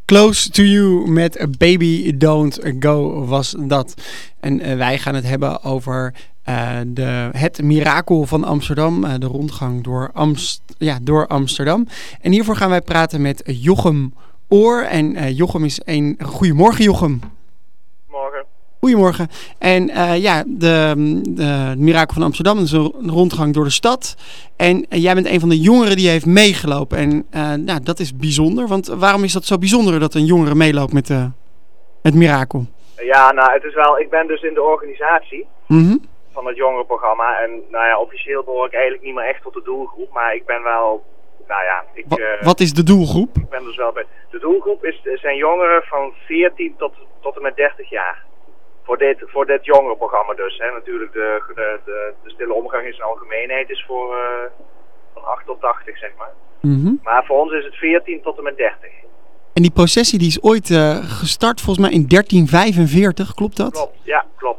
Close to You met A Baby Don't Go was dat. En wij gaan het hebben over het mirakel van Amsterdam. De rondgang door Amsterdam. En hiervoor gaan wij praten met Jochem Oor. En Jochem is een... Goedemorgen, Jochem. Morgen. Goedemorgen. En de mirakel van Amsterdam is een rondgang door de stad. En jij bent een van de jongeren die heeft meegelopen. En dat is bijzonder. Want waarom is dat zo bijzonder dat een jongere meeloopt met het mirakel? Ja, het is wel... Ik ben dus in de organisatie van het jongerenprogramma. En officieel behoor ik eigenlijk niet meer echt tot de doelgroep. Maar ik ben wel... Wat is de doelgroep? Ik ben dus wel bij... De doelgroep zijn jongeren van 14 tot en met 30 jaar. Voor dit jongerenprogramma dus. Hè. Natuurlijk de stille omgang in zijn algemeenheid is voor van 8 tot 80, zeg maar. Maar voor ons is het 14 tot en met 30. En die processie die is ooit gestart volgens mij in 1345, klopt dat? Klopt, ja, klopt.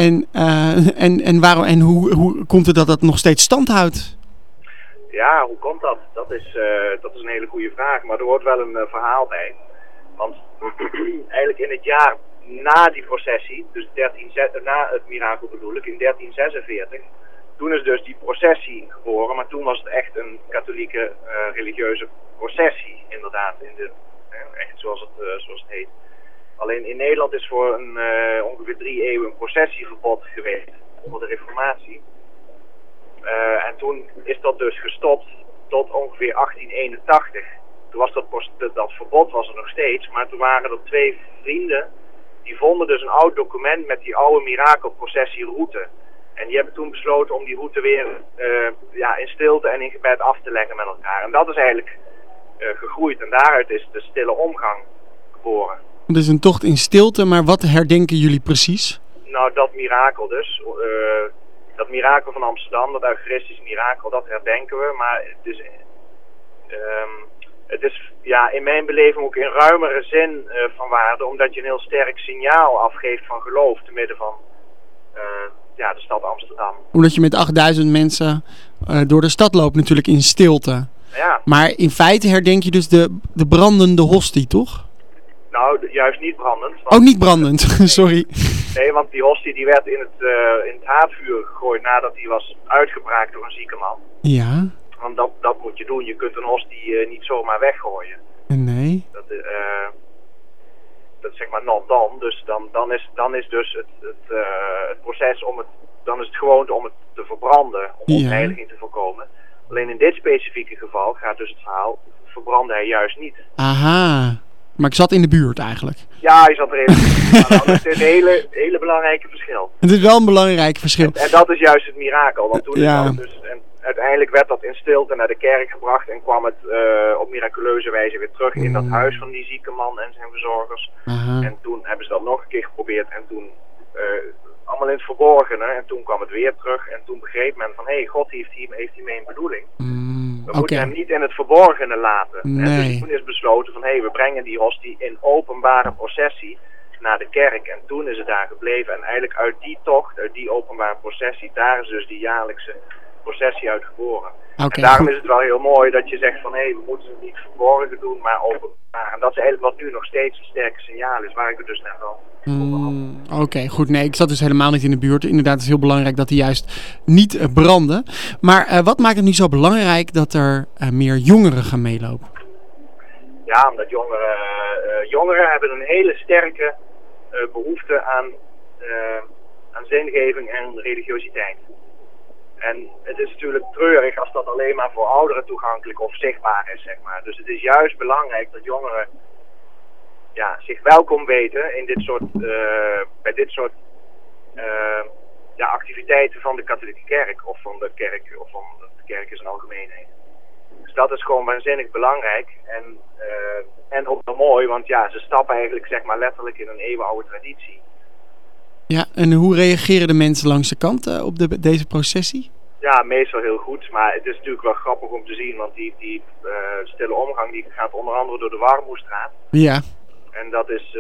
En hoe komt het dat dat nog steeds stand houdt? Ja, hoe komt dat? Dat is een hele goede vraag, maar er hoort wel een verhaal bij. Want eigenlijk in het jaar na die processie, dus na het mirakel bedoel ik, in 1346, toen is dus die processie geboren, maar toen was het echt een katholieke religieuze processie, inderdaad, echt zoals het heet. Alleen in Nederland is voor ongeveer 3 eeuwen een processieverbod geweest onder de Reformatie. En toen is dat dus gestopt tot ongeveer 1881. Toen was dat verbod was er nog steeds, maar toen waren er 2 vrienden die vonden dus een oud document met die oude mirakelprocessieroute. En die hebben toen besloten om die route weer in stilte en in gebed af te leggen met elkaar. En dat is eigenlijk gegroeid en daaruit is de stille omgang geboren. Het is een tocht in stilte, maar wat herdenken jullie precies? Nou, dat mirakel dus. Dat mirakel van Amsterdam, dat eucharistische mirakel, dat herdenken we. Maar het is in mijn beleving ook in ruimere zin van waarde, omdat je een heel sterk signaal afgeeft van geloof te midden van de stad Amsterdam. Omdat je met 8000 mensen door de stad loopt natuurlijk in stilte. Ja. Maar in feite herdenk je dus de brandende hostie, toch? Nou, juist niet brandend. Niet brandend, sorry. Nee, want die hostie die werd in het haardvuur gegooid nadat hij was uitgebraakt door een zieke man. Ja. Want dat moet je doen. Je kunt een hostie niet zomaar weggooien. Nee. Dat is zeg maar not done. Dus dan is dus het proces dan is het gewoonte om het te verbranden. Om ontheiliging te voorkomen. Alleen in dit specifieke geval gaat dus het verhaal, verbrandde hij juist niet. Aha. Maar ik zat in de buurt eigenlijk. Ja, je zat er even. Maar het is een hele belangrijke verschil. Het is wel een belangrijk verschil. En dat is juist het mirakel. Want toen uiteindelijk werd dat in stilte naar de kerk gebracht en kwam het op miraculeuze wijze weer terug in dat huis van die zieke man en zijn verzorgers. Aha. En toen hebben ze dat nog een keer geprobeerd en toen allemaal in het verborgene en toen kwam het weer terug en toen begreep men van God heeft hiermee een bedoeling. We moeten hem niet in het verborgene laten. Nee. En dus toen is besloten van we brengen die hostie in openbare processie naar de kerk. En toen is het daar gebleven. En eigenlijk uit die tocht, uit die openbare processie, daar is dus die jaarlijkse processie uit geboren. En daarom is het wel heel mooi dat je zegt van we moeten het niet verborgen doen, maar openbaar. En dat is eigenlijk wat nu nog steeds een sterke signaal is, waar ik het dus net al Oké, goed. Nee, ik zat dus helemaal niet in de buurt. Inderdaad, het is heel belangrijk dat die juist niet branden. Maar wat maakt het nu zo belangrijk dat er meer jongeren gaan meelopen? Ja, omdat jongeren hebben een hele sterke behoefte aan zingeving en religiositeit. En het is natuurlijk treurig als dat alleen maar voor ouderen toegankelijk of zichtbaar is, zeg maar. Dus het is juist belangrijk dat jongeren zich welkom weten in bij dit soort activiteiten van de katholieke kerk of van de kerk in zijn algemeenheid. Dus dat is gewoon waanzinnig belangrijk en ook wel mooi, want ze stappen eigenlijk zeg maar letterlijk in een eeuwenoude traditie. Ja, en hoe reageren de mensen langs de kant op deze processie? Ja, meestal heel goed, maar het is natuurlijk wel grappig om te zien, want die stille omgang die gaat onder andere door de Warmoestraat. Ja. En dat is,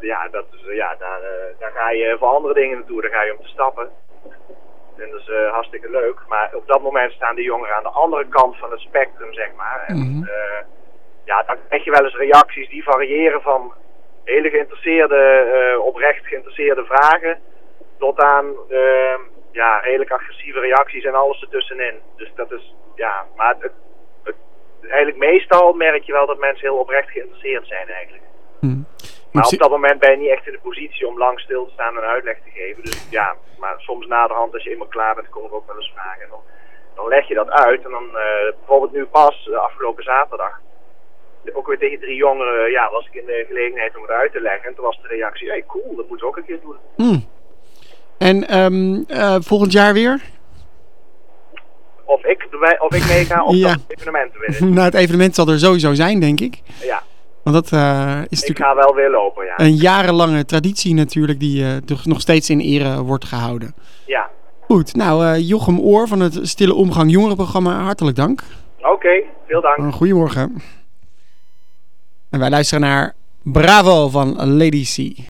daar ga je voor andere dingen naartoe, daar ga je om te stappen. En dat is hartstikke leuk, maar op dat moment staan de jongeren aan de andere kant van het spectrum, zeg maar. En ja, dan krijg je wel eens reacties die variëren van hele geïnteresseerde, oprecht geïnteresseerde vragen tot aan redelijk agressieve reacties en alles ertussenin. Dus dat is, ja, maar eigenlijk meestal merk je wel dat mensen heel oprecht geïnteresseerd zijn eigenlijk. Maar op dat moment ben je niet echt in de positie om lang stil te staan en uitleg te geven. Dus ja, maar soms naderhand als je eenmaal klaar bent, komen er ook wel eens vragen. En dan leg je dat uit en dan bijvoorbeeld nu pas, afgelopen zaterdag, ook weer tegen 3 jongeren, was ik in de gelegenheid om het uit te leggen. En toen was de reactie, hey, cool, dat moeten we ook een keer doen. En volgend jaar weer? Of ik meega of dat evenementen weer is. Nou, het evenement zal er sowieso zijn, denk ik. Ja. Want dat is natuurlijk... Ik ga wel weer lopen, ja. Een jarenlange traditie natuurlijk die nog steeds in ere wordt gehouden. Ja. Goed, nou Jochem Oor van het Stille Omgang Jongerenprogramma, hartelijk dank. Oké, veel dank. Goedemorgen. En wij luisteren naar Bravo van Lady C.